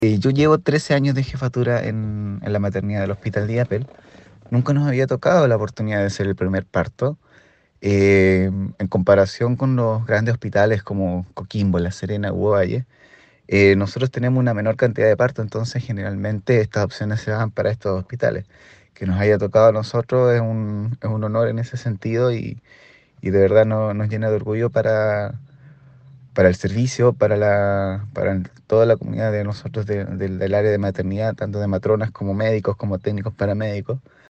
Yo llevo 13 años de jefatura en la maternidad del Hospital de Yapel. Nunca nos había tocado la oportunidad de ser el primer parto. En comparación con los grandes hospitales como Coquimbo, La Serena u Ovalle, nosotros tenemos una menor cantidad de partos, entonces generalmente estas opciones se van para estos hospitales. Que nos haya tocado a nosotros es un honor en ese sentido y de verdad nos llena de orgullo para el servicio, toda la comunidad de nosotros del área de maternidad, tanto de matronas como médicos, como técnicos paramédicos.